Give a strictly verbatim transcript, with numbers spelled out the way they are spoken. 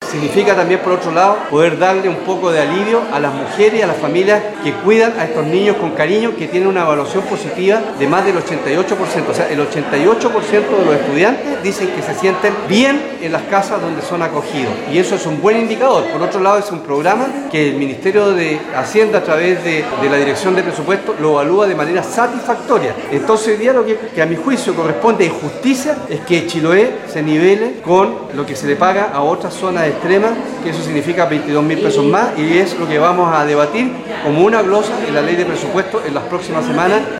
significa también, por otro lado, poder darle un poco de alivio a las mujeres y a las familias que cuidan a estos niños con cariño, que tienen una evaluación positiva de más del ochenta y ocho por ciento. O sea, el ochenta y ocho por ciento de los estudiantes dicen que se sienten bien en las casas donde son acogidos. Y eso es un buen indicador. Por otro lado, es un programa que el Ministerio de Hacienda, a través de, de la Dirección de Presupuesto, lo evalúa de manera satisfactoria. Entonces, hoy día lo que, que a mi juicio corresponde en justicia es que Chiloé se nivele con lo que se le paga a otras zonas extremas, que eso significa veintidós mil pesos más, y es lo que vamos a debatir como una glosa en la ley de presupuesto en las próximas semanas.